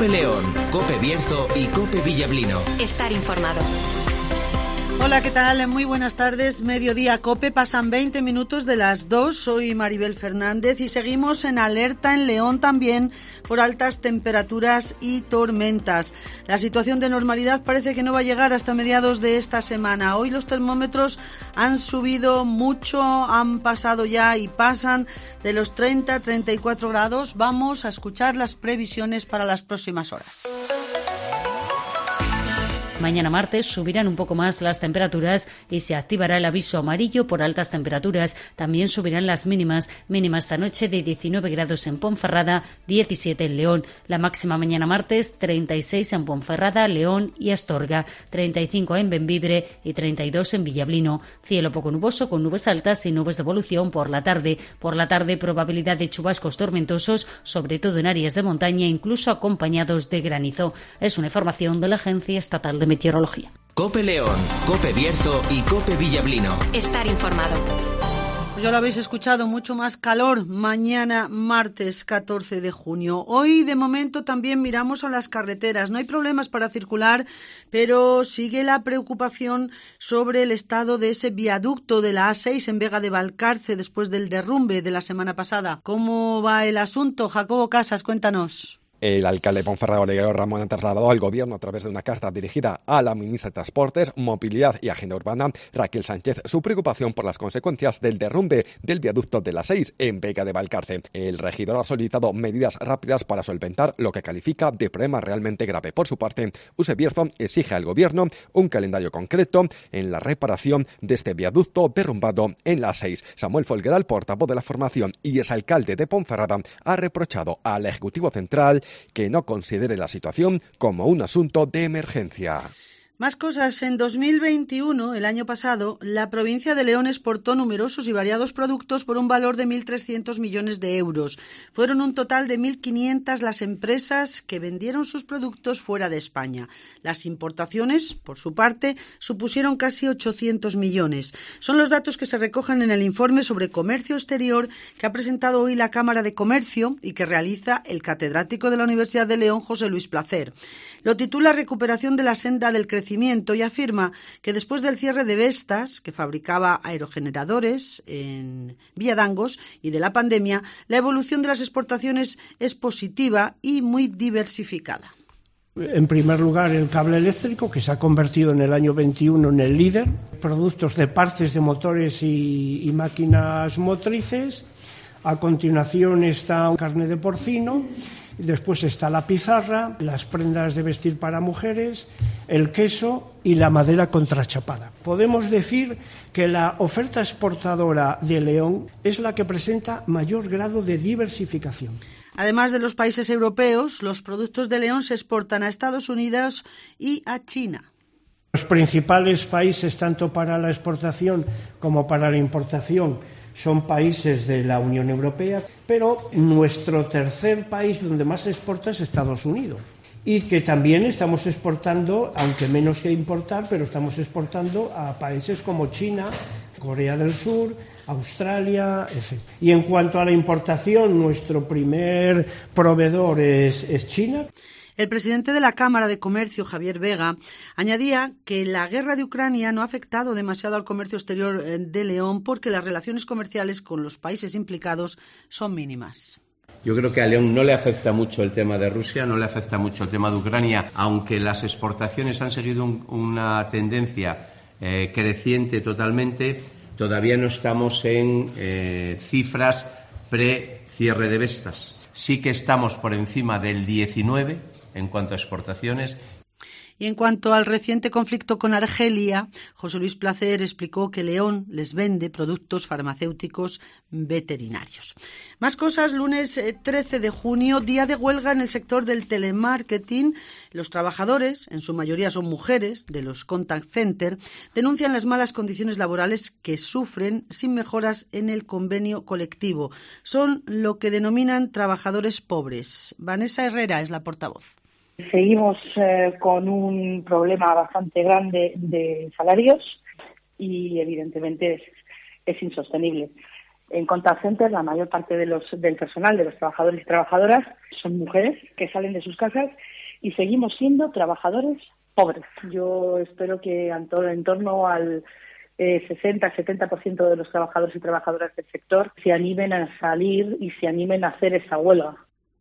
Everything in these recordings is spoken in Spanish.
COPE León, COPE Bierzo y COPE Villablino. Estar informado. Hola, ¿qué tal? Muy buenas tardes. Mediodía COPE, pasan 20 minutos de las 2. Soy Maribel Fernández y seguimos en alerta en León también por altas temperaturas y tormentas. La situación de normalidad parece que no va a llegar hasta mediados de esta semana. Hoy los termómetros han subido mucho, han pasado ya y pasan de los 30 a 34 grados. Vamos a escuchar las previsiones para las próximas horas. Mañana martes subirán un poco más las temperaturas y se activará el aviso amarillo por altas temperaturas. También subirán las mínimas esta noche de 19 grados en Ponferrada, 17 en León. La máxima mañana martes, 36 en Ponferrada, León y Astorga, 35 en Bembibre y 32 en Villablino. Cielo poco nuboso con nubes altas y nubes de evolución por la tarde. Por la tarde, probabilidad de chubascos tormentosos, sobre todo en áreas de montaña, incluso acompañados de granizo. Es una información de la Agencia Estatal de Meteorología. COPE León, COPE Bierzo y COPE Villablino. Estar informado. Ya lo habéis escuchado, mucho más calor mañana martes 14 de junio. Hoy de momento también miramos a las carreteras. No hay problemas para circular, pero sigue la preocupación sobre el estado de ese viaducto de la A6 en Vega de Valcarce después del derrumbe de la semana pasada. ¿Cómo va el asunto? Jacobo Casas, cuéntanos. El alcalde de Ponferrada, Oleguero Ramón, ha trasladado al Gobierno a través de una carta dirigida a la ministra de Transportes, Movilidad y Agenda Urbana, Raquel Sánchez, su preocupación por las consecuencias del derrumbe del viaducto de la 6 en Vega de Valcarce. El regidor ha solicitado medidas rápidas para solventar lo que califica de problema realmente grave. Por su parte, USE Bierzo exige al Gobierno un calendario concreto en la reparación de este viaducto derrumbado en la 6. Samuel Folgueral, portavoz de la formación y exalcalde de Ponferrada, ha reprochado al Ejecutivo Central que no considere la situación como un asunto de emergencia. Más cosas. En 2021, el año pasado, la provincia de León exportó numerosos y variados productos por un valor de 1.300 millones de euros. Fueron un total de 1.500 las empresas que vendieron sus productos fuera de España. Las importaciones, por su parte, supusieron casi 800 millones. Son los datos que se recogen en el informe sobre comercio exterior que ha presentado hoy la Cámara de Comercio y que realiza el catedrático de la Universidad de León, José Luis Placer. Lo titula Recuperación de la senda del crecimiento y afirma que después del cierre de Vestas, que fabricaba aerogeneradores en Villadangos, y de la pandemia, la evolución de las exportaciones es positiva y muy diversificada. En primer lugar, el cable eléctrico, que se ha convertido en el año 21 en el líder, productos de partes de motores y máquinas motrices. A continuación está carne de porcino. Después está la pizarra, las prendas de vestir para mujeres, el queso y la madera contrachapada. Podemos decir que la oferta exportadora de León es la que presenta mayor grado de diversificación. Además de los países europeos, los productos de León se exportan a Estados Unidos y a China. Los principales países, tanto para la exportación como para la importación, son países de la Unión Europea, pero nuestro tercer país donde más se exporta es Estados Unidos. Y que también estamos exportando, aunque menos que importar, pero estamos exportando a países como China, Corea del Sur, Australia, etc. Y en cuanto a la importación, nuestro primer proveedor es China. El presidente de la Cámara de Comercio, Javier Vega, añadía que la guerra de Ucrania no ha afectado demasiado al comercio exterior de León porque las relaciones comerciales con los países implicados son mínimas. Yo creo que a León no le afecta mucho el tema de Rusia, no le afecta mucho el tema de Ucrania, aunque las exportaciones han seguido una tendencia creciente totalmente. Todavía no estamos en cifras pre-cierre de Vestas. Sí que estamos por encima del 19 en cuanto a exportaciones. Y en cuanto al reciente conflicto con Argelia, José Luis Placer explicó que León les vende productos farmacéuticos veterinarios. Más cosas. Lunes 13 de junio, día de huelga en el sector del telemarketing. Los trabajadores, en su mayoría son mujeres, de los contact center, denuncian las malas condiciones laborales que sufren sin mejoras en el convenio colectivo. Son lo que denominan trabajadores pobres. Vanessa Herrera es la portavoz. Seguimos con un problema bastante grande de salarios y evidentemente es insostenible. En contact center, la mayor parte del personal, de los trabajadores y trabajadoras, son mujeres que salen de sus casas y seguimos siendo trabajadores pobres. Yo espero que en torno al 60-70% de los trabajadores y trabajadoras del sector se animen a salir y se animen a hacer esa huelga.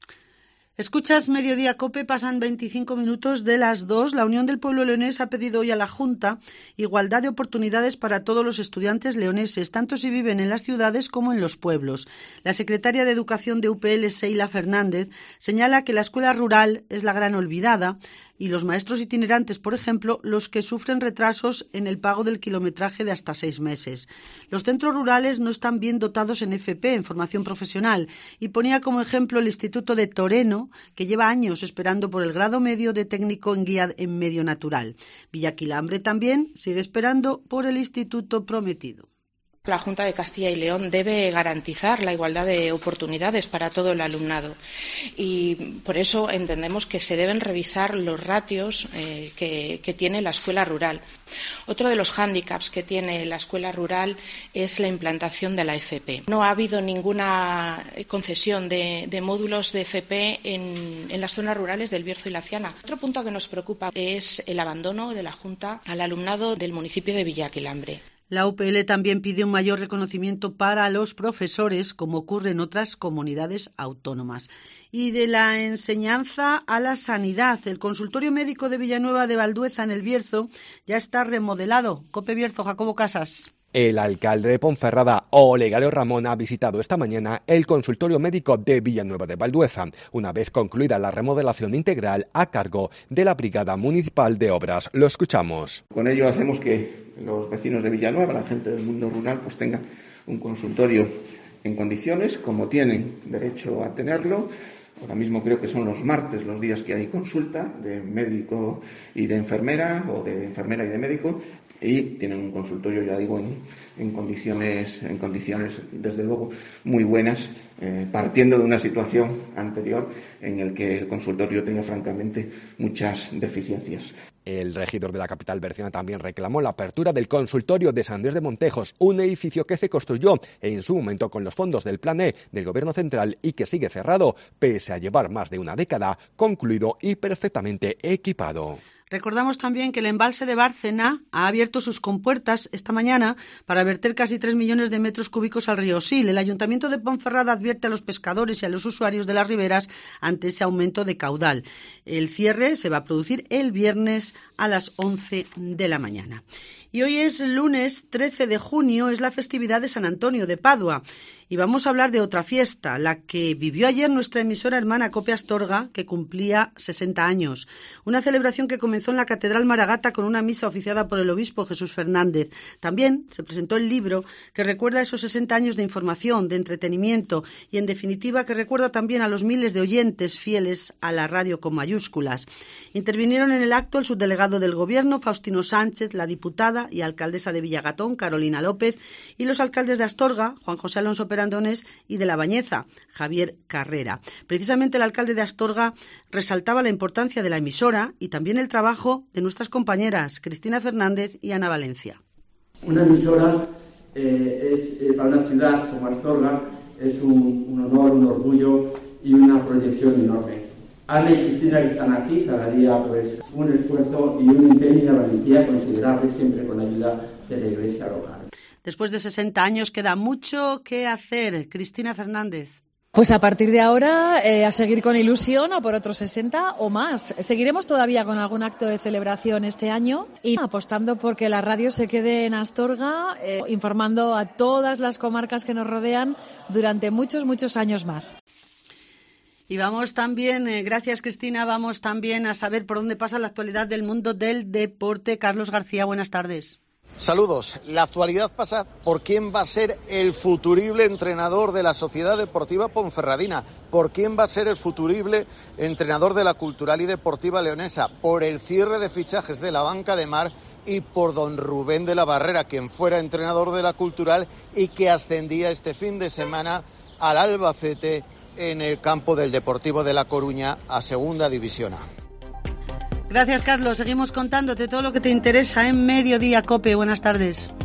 Escuchas Mediodía COPE, pasan 25 minutos de las 2. La Unión del Pueblo Leonés ha pedido hoy a la Junta igualdad de oportunidades para todos los estudiantes leoneses, tanto si viven en las ciudades como en los pueblos. La secretaria de Educación de UPL, Seila Fernández, señala que la escuela rural es la gran olvidada y los maestros itinerantes, por ejemplo, los que sufren retrasos en el pago del kilometraje de hasta 6 meses. Los centros rurales no están bien dotados en FP, en formación profesional, y ponía como ejemplo el Instituto de Toreno, que lleva años esperando por el grado medio de técnico en guía en medio natural. Villaquilambre también sigue esperando por el Instituto Prometido. La Junta de Castilla y León debe garantizar la igualdad de oportunidades para todo el alumnado y por eso entendemos que se deben revisar los ratios que tiene la escuela rural. Otro de los hándicaps que tiene la escuela rural es la implantación de la FP. No ha habido ninguna concesión de módulos de FP en las zonas rurales del Bierzo y la Ciana. Otro punto que nos preocupa es el abandono de la Junta al alumnado del municipio de Villaquilambre. La UPL también pide un mayor reconocimiento para los profesores, como ocurre en otras comunidades autónomas. Y de la enseñanza a la sanidad, el consultorio médico de Villanueva de Valdueza, en el Bierzo, ya está remodelado. COPE Bierzo, Jacobo Casas. El alcalde de Ponferrada, Olegario Ramón, ha visitado esta mañana el consultorio médico de Villanueva de Valdueza, una vez concluida la remodelación integral a cargo de la Brigada Municipal de Obras. Lo escuchamos. Con ello hacemos que los vecinos de Villanueva, la gente del mundo rural, pues tengan un consultorio en condiciones, como tienen derecho a tenerlo. Ahora mismo creo que son los martes los días que hay consulta de médico y de enfermera, o de enfermera y de médico, y tienen un consultorio, ya digo, en condiciones desde luego muy buenas, partiendo de una situación anterior en el que el consultorio tenía francamente muchas deficiencias. El regidor de la capital berciana también reclamó la apertura del consultorio de San Andrés de Montejos, un edificio que se construyó en su momento con los fondos del Plan E del Gobierno central y que sigue cerrado, pese a llevar más de una década concluido y perfectamente equipado. Recordamos también que el embalse de Bárcena ha abierto sus compuertas esta mañana para verter casi 3 millones de metros cúbicos al río Sil. El Ayuntamiento de Ponferrada advierte a los pescadores y a los usuarios de las riberas ante ese aumento de caudal. El cierre se va a producir el viernes a las 11 de la mañana. Y hoy es lunes 13 de junio, es la festividad de San Antonio de Padua. Y vamos a hablar de otra fiesta, la que vivió ayer nuestra emisora hermana COPE Astorga, que cumplía 60 años. Una celebración que comenzó en la Catedral Maragata con una misa oficiada por el obispo Jesús Fernández. También se presentó el libro que recuerda esos 60 años de información, de entretenimiento y, en definitiva, que recuerda también a los miles de oyentes fieles a la radio con mayúsculas. Intervinieron en el acto el subdelegado del Gobierno, Faustino Sánchez, la diputada y alcaldesa de Villagatón, Carolina López, y los alcaldes de Astorga, Juan José Alonso Perandones, y de La Bañeza, Javier Carrera. Precisamente el alcalde de Astorga resaltaba la importancia de la emisora y también el trabajo de nuestras compañeras Cristina Fernández y Ana Valencia. Una emisora para una ciudad como Astorga es un honor, un orgullo y una proyección enorme. Ana y Cristina, que están aquí, cada día pues un esfuerzo y un empeño y una valentía considerable, siempre con la ayuda de la Iglesia local. Después de 60 años queda mucho que hacer. Cristina Fernández. Pues a partir de ahora a seguir con ilusión a por otros 60 o más. Seguiremos todavía con algún acto de celebración este año y apostando por que la radio se quede en Astorga, informando a todas las comarcas que nos rodean durante muchos, muchos años más. Y vamos también, gracias Cristina, vamos también a saber por dónde pasa la actualidad del mundo del deporte. Carlos García, buenas tardes. Saludos. La actualidad pasa por quién va a ser el futurible entrenador de la Sociedad Deportiva Ponferradina, por quién va a ser el futurible entrenador de la Cultural y Deportiva Leonesa, por el cierre de fichajes de la banca de Mar y por don Rubén de la Barrera, quien fuera entrenador de la Cultural y que ascendía este fin de semana al Albacete en el campo del Deportivo de La Coruña a Segunda División A. Gracias, Carlos. Seguimos contándote todo lo que te interesa en Mediodía COPE. Buenas tardes.